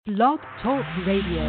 Blog Talk Radio.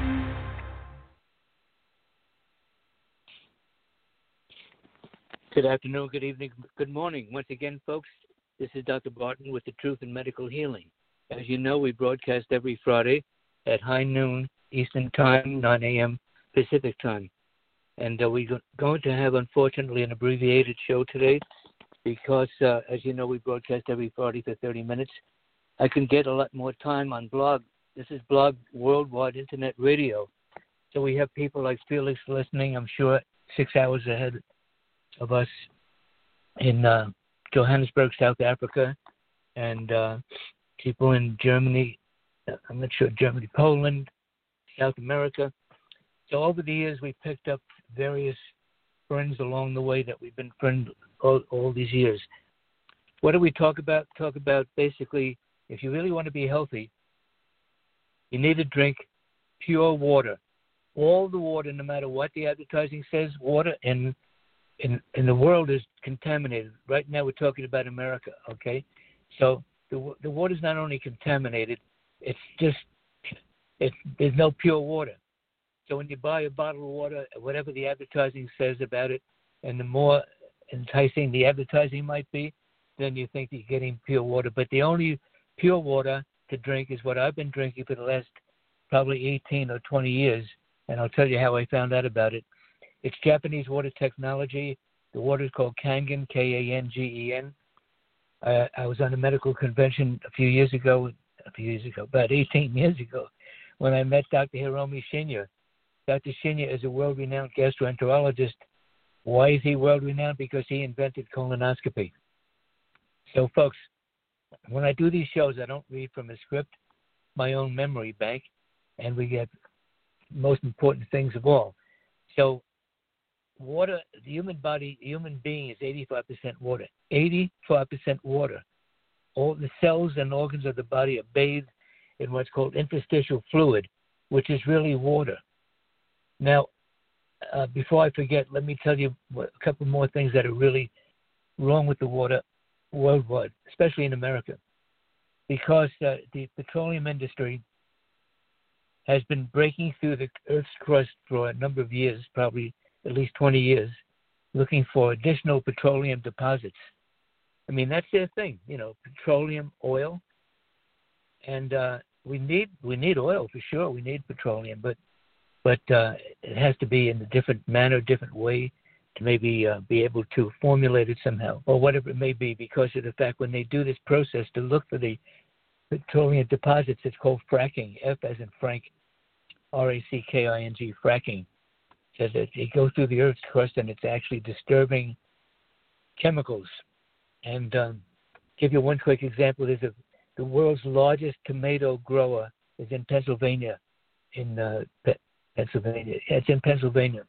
Good afternoon, good evening, good morning. Once again, folks, this is Dr. Barton with the Truth in Medical Healing. As you know, we broadcast every Friday at high noon Eastern Time, 9 a.m. Pacific Time. And we're going to have, unfortunately, an abbreviated show today because, as you know, we broadcast every Friday for 30 minutes. I can get a lot more time on blog. This is Blog Worldwide Internet Radio. So we have people like Felix listening, I'm sure, 6 hours ahead of us in Johannesburg, South Africa, and people in Germany, I'm not sure, Germany, Poland, South America. So over the years, we picked up various friends along the way that we've been friends all these years. What do we talk about? Talk about basically, if you really want to be healthy, you need to drink pure water. All the water, no matter what the advertising says, water in the world is contaminated. Right now we're talking about America, okay? So the water is not only contaminated, there's no pure water. So when you buy a bottle of water, whatever the advertising says about it, and the more enticing the advertising might be, then you think you're getting pure water. But the only pure water to drink is what I've been drinking for the last probably 18 or 20 years, and I'll tell you how I found out about it. It's Japanese water technology. The water is called Kangen, K-A-N-G-E-N. I was on a medical convention about 18 years ago, when I met Dr. Hiromi Shinya. Dr. Shinya is a world-renowned gastroenterologist. Why is he world-renowned? Because he invented colonoscopy. So, folks, when I do these shows, I don't read from a script, my own memory bank, and we get most important things of all. So, water, the human body, the human being is 85% water. 85% water. All the cells and organs of the body are bathed in what's called interstitial fluid, which is really water. Now, before I forget, let me tell you a couple more things that are really wrong with the water worldwide, especially in America, because the petroleum industry has been breaking through the Earth's crust for a number of years, probably at least 20 years, looking for additional petroleum deposits. I mean, that's their thing, petroleum, oil, and we need oil for sure. We need petroleum, but it has to be in a different manner, different way, to maybe be able to formulate it somehow, or whatever it may be, because of the fact when they do this process to look for the petroleum deposits, it's called fracking, F as in Frank, R-A-C-K-I-N-G, fracking. Says that it goes through the Earth's crust and it's actually disturbing chemicals. And give you one quick example. The world's largest tomato grower is in Pennsylvania, Pennsylvania. It's in Pennsylvania.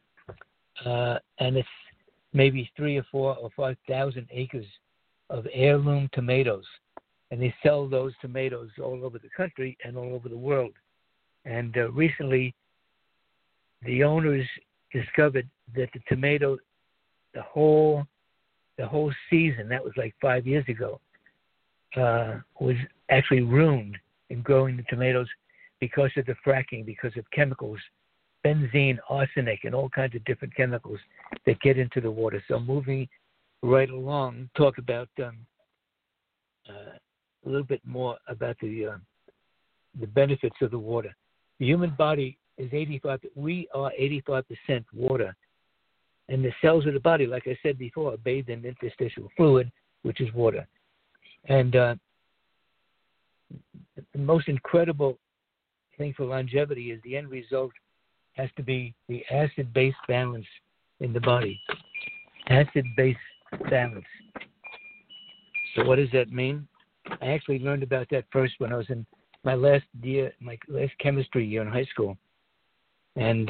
And it's maybe 3 or 4 or 5,000 acres of heirloom tomatoes. And they sell those tomatoes all over the country and all over the world. And recently, the owners discovered that the tomato, the whole season, that was like 5 years ago, was actually ruined in growing the tomatoes because of the fracking, because of chemicals, benzene, arsenic, and all kinds of different chemicals that get into the water. So moving right along, talk about a little bit more about the benefits of the water. The human body is 85%. We are 85% water, and the cells of the body, like I said before, are bathed in interstitial fluid, which is water. And the most incredible thing for longevity is the end result has to be the acid-base balance in the body. Acid-base balance. So what does that mean? I actually learned about that first when I was in my last chemistry year in high school. And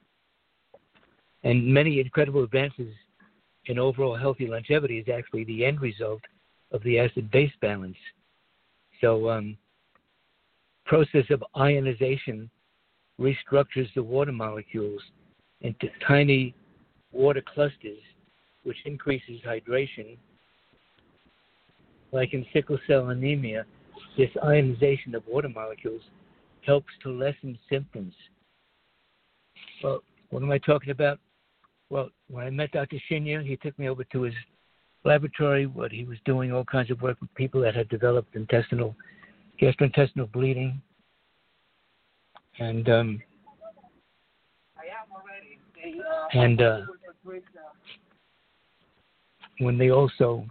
many incredible advances in overall healthy longevity is actually the end result of the acid-base balance. So process of ionization restructures the water molecules into tiny water clusters, which increases hydration. Like in sickle cell anemia, this ionization of water molecules helps to lessen symptoms. Well, what am I talking about? Well, when I met Dr. Shinya, he took me over to his laboratory, what he was doing, all kinds of work with people that had developed gastrointestinal bleeding. And when they also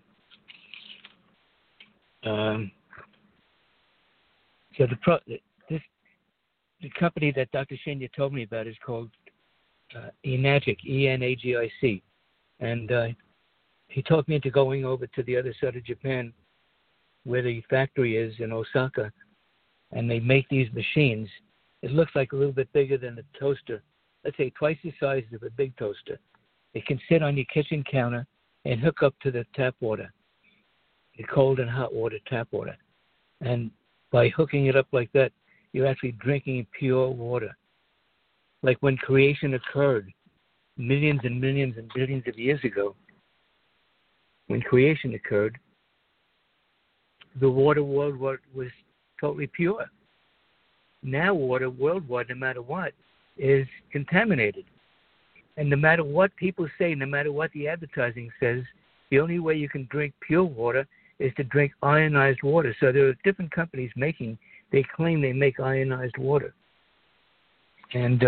the company that Dr. Shinya told me about is called Enagic, Enagic, and he talked me into going over to the other side of Japan, where the factory is in Osaka, and they make these machines. It looks like a little bit bigger than a toaster, let's say twice the size of a big toaster. It can sit on your kitchen counter and hook up to the tap water, the cold and hot water tap water. And by hooking it up like that, you're actually drinking pure water. Like when creation occurred, millions and millions and billions of years ago, when creation occurred, the water worldwide was totally pure. Now water worldwide, no matter what, is contaminated. And no matter what people say, no matter what the advertising says, the only way you can drink pure water is to drink ionized water. So there are different companies they claim they make ionized water. And,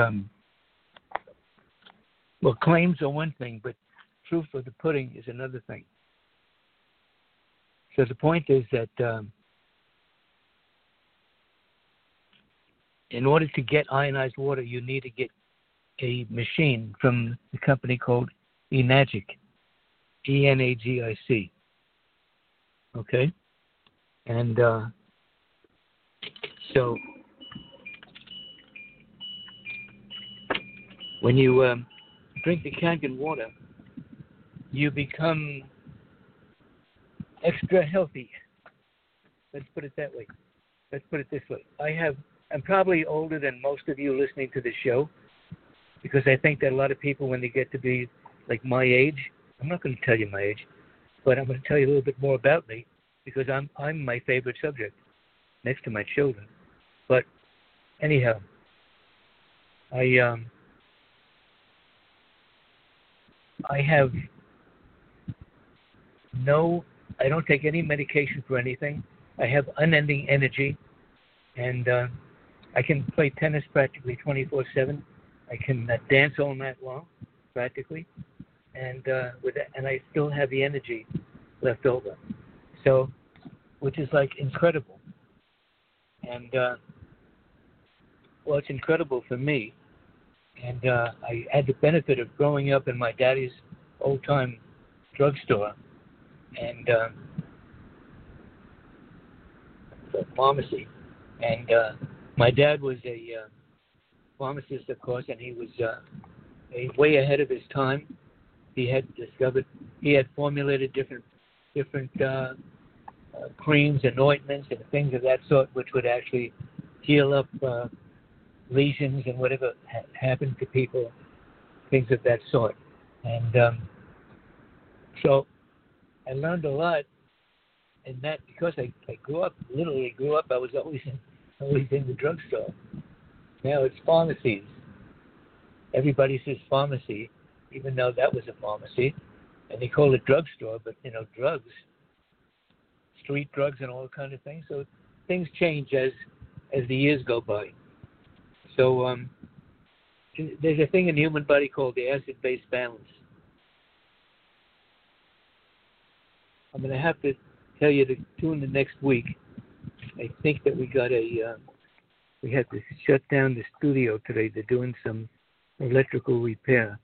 well, claims are one thing, but proof of the pudding is another thing. So the point is that in order to get ionized water, you need to get a machine from the company called Enagic, Enagic. Okay? And so when you drink the Kangen water, you become extra healthy. Let's put it that way. Let's put it this way. I'm probably older than most of you listening to the show, because I think that a lot of people, when they get to be like my age, I'm not going to tell you my age, but I'm going to tell you a little bit more about me, because I'm my favorite subject next to my children. But anyhow, I don't take any medication for anything. I have unending energy, and I can play tennis practically 24/7. I can dance all night long, practically, and I still have the energy left over. So, which is like incredible. And well, it's incredible for me. And I had the benefit of growing up in my daddy's old-time drugstore and pharmacy. And my dad was a pharmacist, of course, and he was way ahead of his time. He had formulated different creams and ointments and things of that sort, which would actually heal up lesions and whatever happened to people, things of that sort. And so I learned a lot in that, because I literally grew up, I was always in the drugstore. Now it's pharmacies. Everybody says pharmacy, even though that was a pharmacy, and they call it drugstore, but drugs, street drugs and all kind of things. So things change as the years go by. So there's a thing in the human body called the acid-base balance. I'm going to have to tell you to tune in next week. I think that we had to shut down the studio today. They're doing some electrical repair.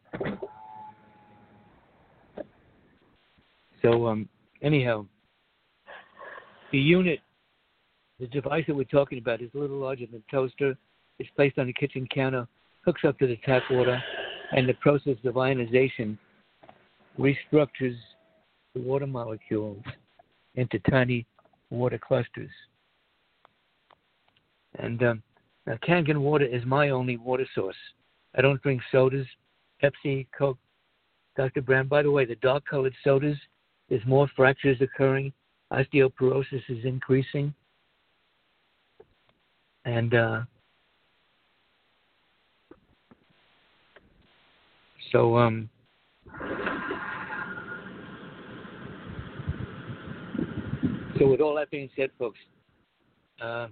So anyhow, the device that we're talking about is a little larger than a toaster. It's placed on the kitchen counter, hooks up to the tap water, and the process of ionization restructures the water molecules into tiny water clusters. And now Kangen water is my only water source. I don't drink sodas, Pepsi, Coke, Dr. Brown. By the way, the dark-colored sodas, there's more fractures occurring. Osteoporosis is increasing. And So with all that being said, folks, the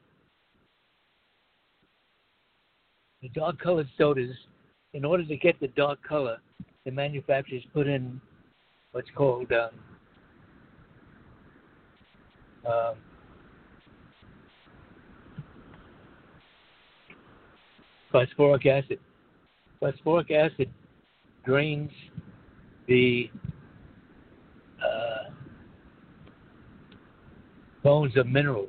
dark colored sodas, in order to get the dark color, the manufacturers put in what's called phosphoric acid. Phosphoric acid drains the bones of minerals.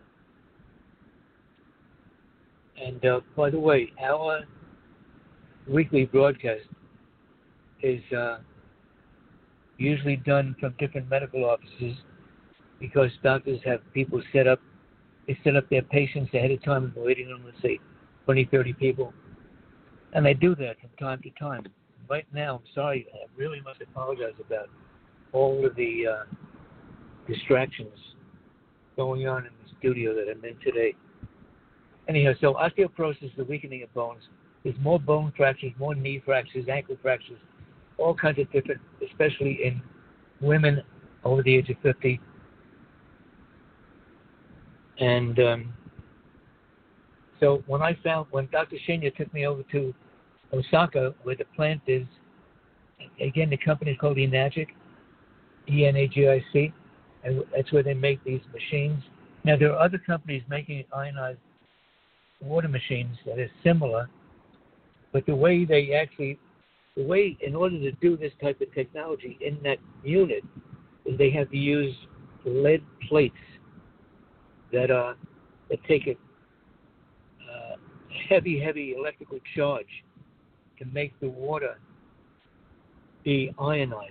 And by the way, our weekly broadcast is usually done from different medical offices because doctors have people set up. They set up their patients ahead of time in the waiting room, let's say 20, 30 people. And they do that from time to time. Right now, I'm sorry, I really must apologize about all of the distractions going on in the studio that I'm in today. Anyhow, so osteoporosis, the weakening of bones, there's more bone fractures, more knee fractures, ankle fractures, all kinds of different, especially in women over the age of 50. And so when Dr. Shinya took me over to Osaka, where the plant is, again, the company is called Enagic, E-N-A-G-I-C, and that's where they make these machines. Now, there are other companies making ionized water machines that are similar, but in order to do this type of technology in that unit, is they have to use lead plates that take a heavy electrical charge to make the water be ionized.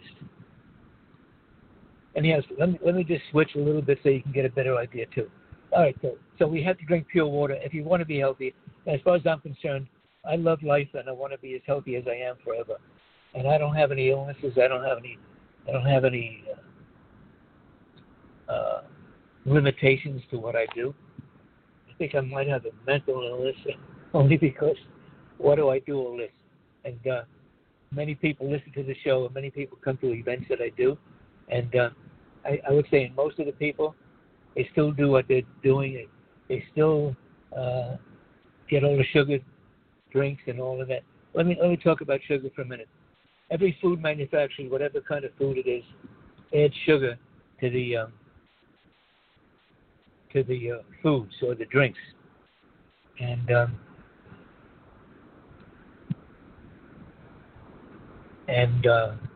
And yes, let me just switch a little bit so you can get a better idea too. All right, so we have to drink pure water if you want to be healthy. As far as I'm concerned, I love life and I want to be as healthy as I am forever. And I don't have any illnesses. I don't have any limitations to what I do. I think I might have a mental illness only because what do I do all this? And many people listen to the show and many people come to events that I do. And I would say most of the people, they still do what they're doing. They still get all the sugar drinks and all of that. Let me talk about sugar for a minute. Every food manufacturer, whatever kind of food it is, adds sugar to the foods or the drinks. And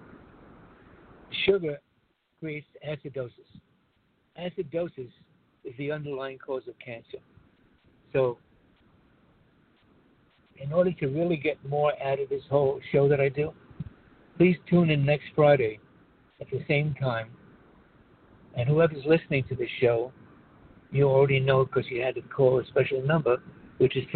sugar creates acidosis. Acidosis is the underlying cause of cancer. So in order to really get more out of this whole show that I do, please tune in next Friday at the same time. And whoever's listening to this show, you already know because you had to call a special number, which is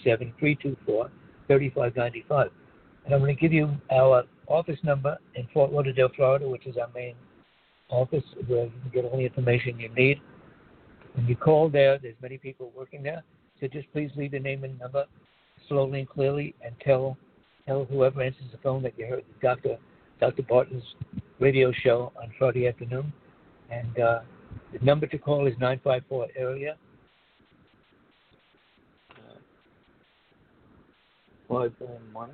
347-324-3595. And I'm going to give you our office number in Fort Lauderdale, Florida, which is our main office where you can get all the information you need. When you call there, there's many people working there. So just please leave the name and number slowly and clearly and tell whoever answers the phone that you heard Dr. Barton's radio show on Friday afternoon. And the number to call is 954 area 511.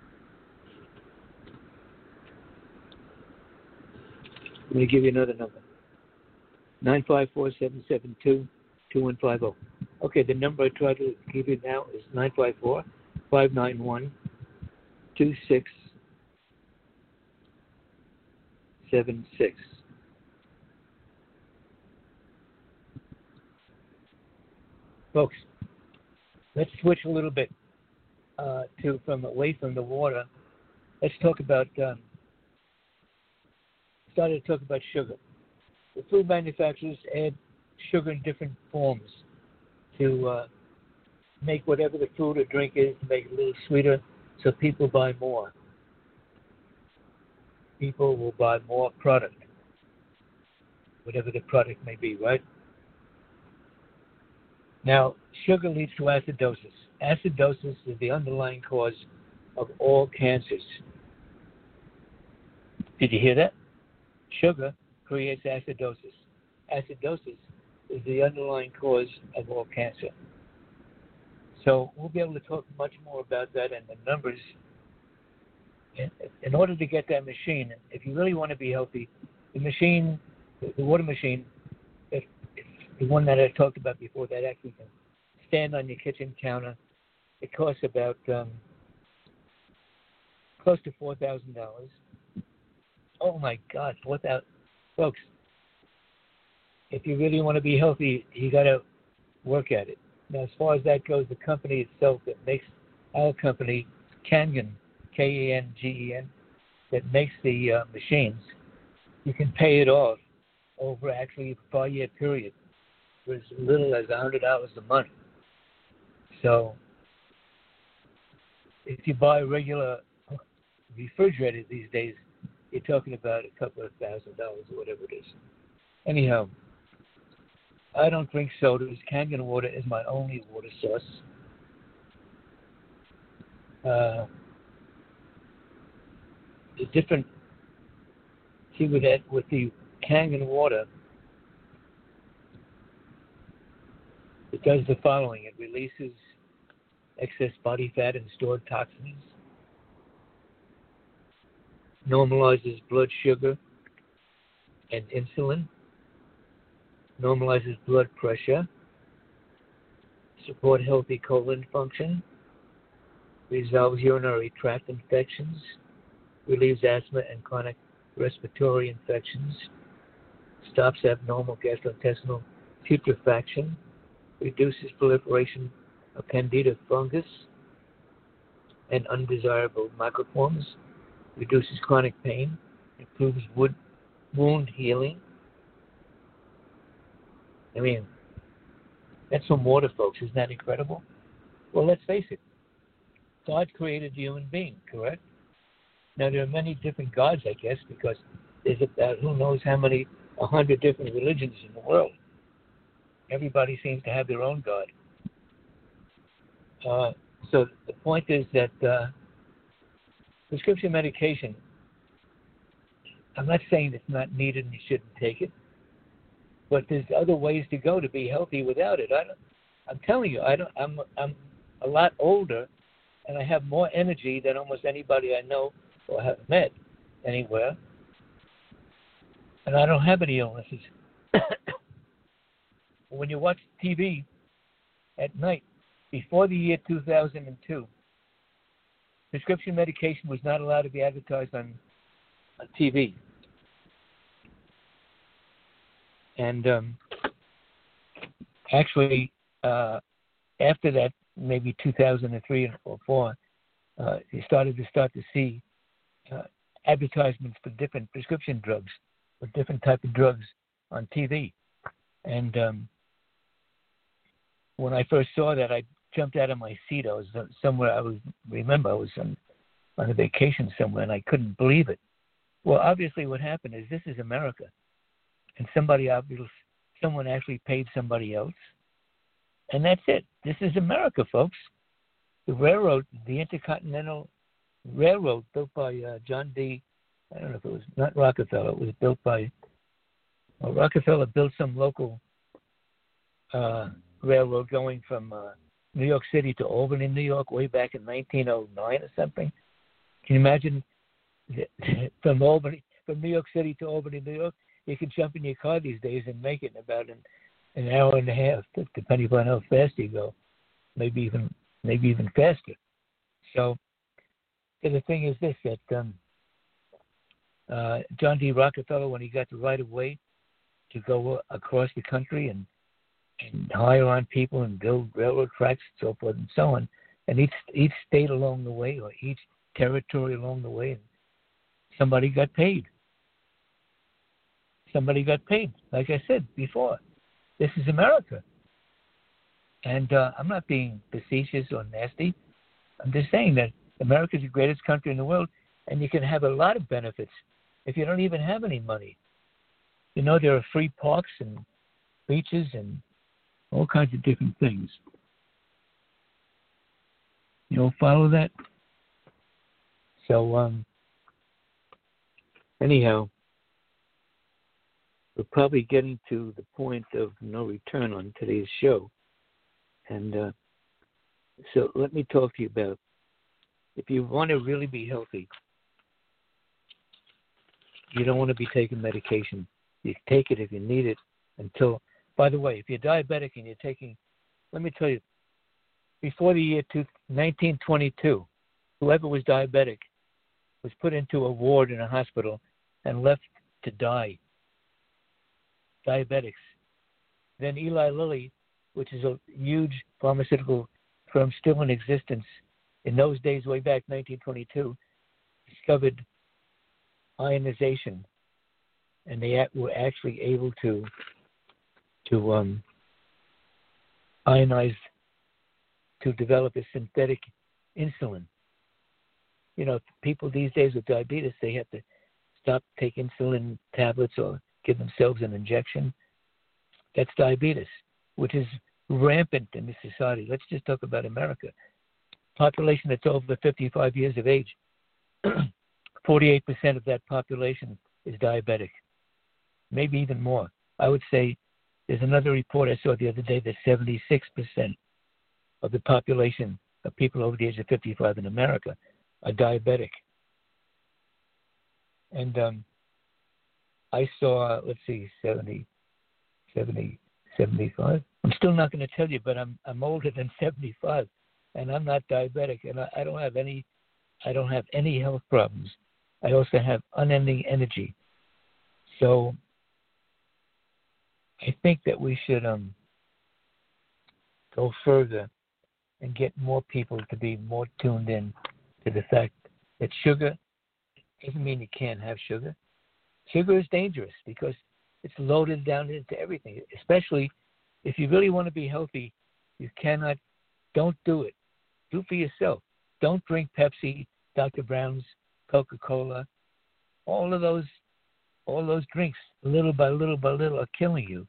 I'm going to give you another number. 954-772-2150. Okay, the number I try to give you now is 954-591-2676. Folks, let's switch a little bit away from the water. Let's talk about started to talk about sugar. The food manufacturers add sugar in different forms to make whatever the food or drink is, to make it a little sweeter so people buy more. People will buy more product, whatever the product may be, right? Now, sugar leads to acidosis. Acidosis is the underlying cause of all cancers. Did you hear that? Sugar creates acidosis. Acidosis is the underlying cause of all cancer. So we'll be able to talk much more about that and the numbers. In order to get that machine, if you really want to be healthy, the machine, the water machine, it's the one that I talked about before, that actually can stand on your kitchen counter. It costs about close to $4,000. Oh my God, $4,000, folks! If you really want to be healthy, you got to work at it. Now, as far as that goes, the company itself that makes our company, Kangen, Kangen, that makes the machines, you can pay it off over actually a 5-year period for as little as $100 a month. So if you buy a regular refrigerator these days, you're talking about a couple of $1,000 or whatever it is. Anyhow, I don't drink sodas. Kangen water is my only water source. The different, see with that, with the Kangen water, it does the following. It releases excess body fat and stored toxins, normalizes blood sugar and insulin, normalizes blood pressure, support healthy colon function, resolves urinary tract infections, relieves asthma and chronic respiratory infections, stops abnormal gastrointestinal putrefaction, reduces proliferation of candida fungus and undesirable microforms, reduces chronic pain, improves wound healing. I mean, that's some water, folks. Isn't that incredible? Well, let's face it. God created the human being, correct? Now, there are many different gods, I guess, because there's about who knows how many, 100 different religions in the world. Everybody seems to have their own God. So the point is that prescription medication, I'm not saying it's not needed and you shouldn't take it, but there's other ways to go to be healthy without it. I'm telling you, I'm a lot older, and I have more energy than almost anybody I know or have met anywhere, and I don't have any illnesses. When you watch TV at night, before the year 2002, prescription medication was not allowed to be advertised on TV. And actually, after that, maybe 2003 or 4, you started to see advertisements for different prescription drugs, for different type of drugs on TV. And when I first saw that, I jumped out of my seat. I was somewhere. I was on a vacation somewhere, and I couldn't believe it. Well, obviously, what happened is this is America, and someone actually paid somebody else, and that's it. This is America, folks. The railroad, the Intercontinental Railroad, built by John D. I don't know if it was not Rockefeller. It was built by Rockefeller. Built some local railroad going from New York City to Albany, New York, way back in 1909 or something. Can you imagine from New York City to Albany, New York? You can jump in your car these days and make it in about an hour and a half, depending upon how fast you go. Maybe even faster. So the thing is this, that John D. Rockefeller, when he got the right of way to go across the country and hire on people and build railroad tracks and so forth and so on, and each state along the way, or each territory along the way, and somebody got paid. Somebody got paid. Like I said before, this is America. And I'm not being facetious or nasty. I'm just saying that America is the greatest country in the world, and you can have a lot of benefits if you don't even have any money. You know, there are free parks and beaches and all kinds of different things. You know, follow that? So, Anyhow, we're probably getting to the point of no return on today's show. And so let me talk to you about, if you want to really be healthy, you don't want to be taking medication. You take it if you need it until, by the way, if you're diabetic and you're taking, let me tell you, before the year 1922, whoever was diabetic was put into a ward in a hospital and left to die. Diabetics. Then Eli Lilly, which is a huge pharmaceutical firm still in existence, in those days, way back 1922, discovered ionization, and they were actually able to ionize, to develop a synthetic insulin. You know, people these days with diabetes, they have to stop taking insulin tablets or give themselves an injection. That's diabetes, which is rampant in this society. Let's just talk about America. Population that's over 55 years of age, 48% of that population is diabetic, maybe even more. I would say there's another report I saw the other day that 76% of the population of people over the age of 55 in America are diabetic. And I saw, 75. I'm still not going to tell you, but I'm older than 75, and I'm not diabetic, and I don't have any health problems. I also have unending energy. So I think that we should go further and get more people to be more tuned in to the fact that sugar doesn't mean you can't have sugar. Sugar is dangerous because it's loaded down into everything, especially if you really want to be healthy. Don't do it. Do for yourself. Don't drink Pepsi, Dr. Brown's, Coca-Cola. All those drinks, little by little by little, are killing you.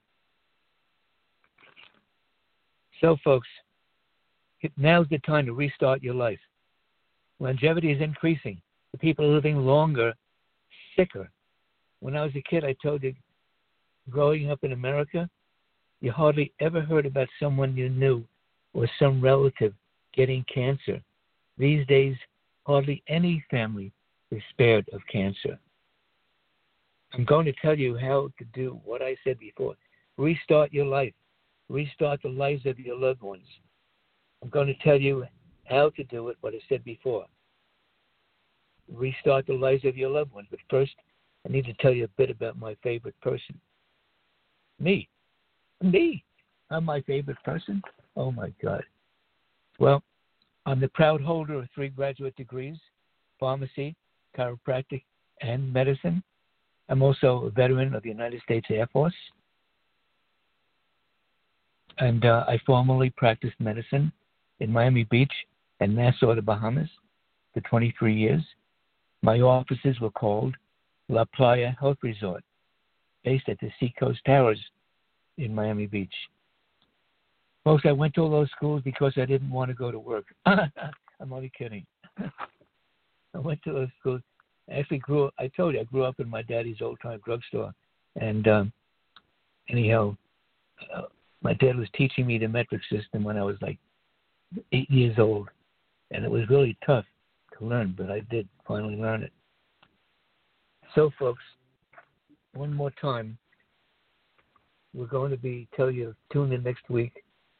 So, folks, now's the time to restart your life. Longevity is increasing. The people are living longer, sicker. When I was a kid, I told you, growing up in America, you hardly ever heard about someone you knew or some relative getting cancer. These days, hardly any family is spared of cancer. I'm going to tell you how to do what I said before. Restart your life. Restart the lives of your loved ones. I'm going to tell you how to do it, what I said before. Restart the lives of your loved ones. But first, I need to tell you a bit about my favorite person. Me. I'm my favorite person? Oh, my God. Well, I'm the proud holder of 3 graduate degrees, pharmacy, chiropractic, and medicine. I'm also a veteran of the United States Air Force. And I formerly practiced medicine in Miami Beach and Nassau, the Bahamas, for 23 years. My offices were called La Playa Health Resort, based at the Seacoast Towers in Miami Beach. Folks, I went to all those schools because I didn't want to go to work. I'm only kidding. I went to those schools. I actually grew up in my daddy's old-time drugstore. And anyhow, my dad was teaching me the metric system when I was like 8 years old. And it was really tough to learn, but I did finally learn it. So, folks, one more time, we're going to be telling you to tune in next week.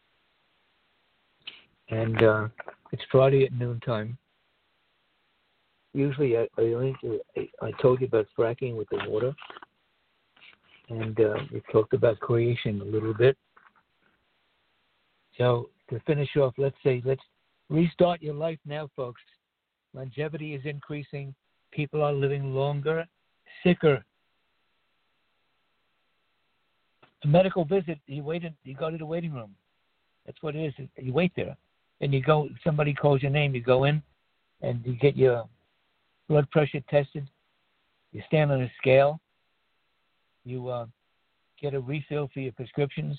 And it's Friday at noontime. Usually I told you about fracking with the water. And we talked about creation a little bit. So to finish off, let's restart your life now, folks. Longevity is increasing. People are living longer, sicker. A medical visit, you go to the waiting room. That's what it is. You wait there. And you go, somebody calls your name, you go in and you get your blood pressure tested. You stand on a scale. You get a refill for your prescriptions.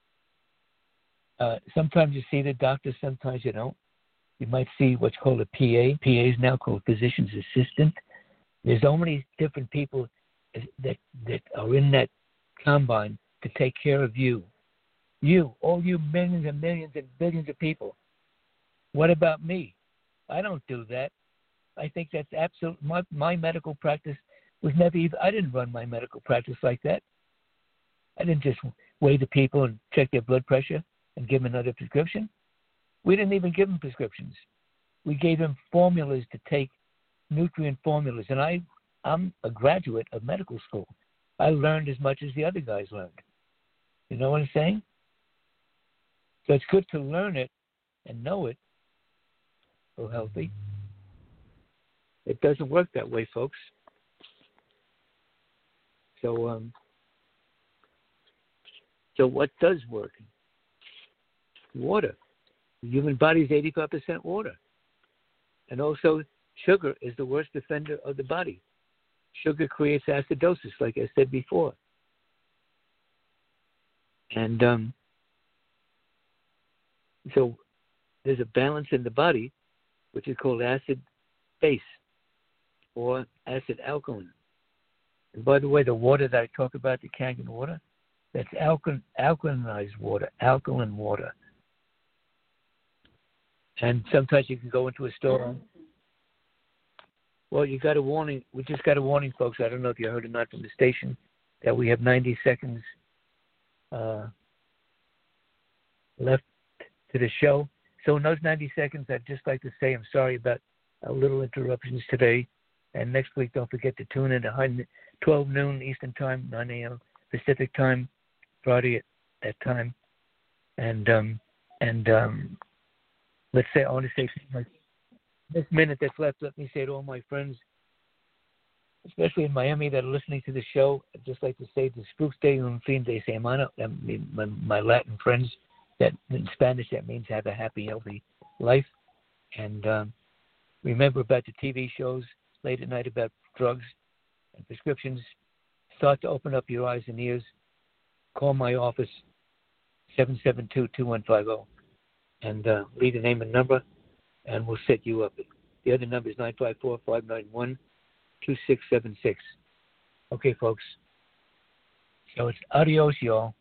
Sometimes you see the doctor, sometimes you don't. You might see what's called a PA. PA is now called physician's assistant. There's so many different people that are in that combine to take care of you. You, all you millions and millions and billions of people. What about me? I don't do that. I think that's absolute. My medical practice was never even. I didn't run my medical practice like that. I didn't just weigh the people and check their blood pressure and give them another prescription. We didn't even give them prescriptions. We gave them formulas to take, nutrient formulas. And I'm a graduate of medical school. I learned as much as the other guys learned. You know what I'm saying? So it's good to learn it and know it. So healthy. It doesn't work that way, folks. So what does work? Water. The human body is 85% water. And also, sugar is the worst offender of the body. Sugar creates acidosis, like I said before. And so there's a balance in the body, which is called acid-base or acid-alkaline. And by the way, the water that I talk about, the Kangen water, that's alkalinized water, alkaline water. And sometimes you can go into a store. Well, you got a warning. We just got a warning, folks. I don't know if you heard or not from the station that we have 90 seconds left to the show. So in those 90 seconds, I'd just like to say I'm sorry about a little interruptions today. And next week, don't forget to tune in to 12 noon Eastern Time, 9 a.m. Pacific Time, Friday at that time. And let's say, I want to say, like, this minute that's left, let me say to all my friends, especially in Miami that are listening to the show, I'd just like to say, Disfrute un fin de semana. My Latin friends, that in Spanish, that means have a happy, healthy life. And remember about the TV shows late at night about drugs and prescriptions. Start to open up your eyes and ears. Call my office, 772-2150, and leave the name and number, and we'll set you up. The other number is 954-591-2676. Okay, folks. So it's adios, y'all.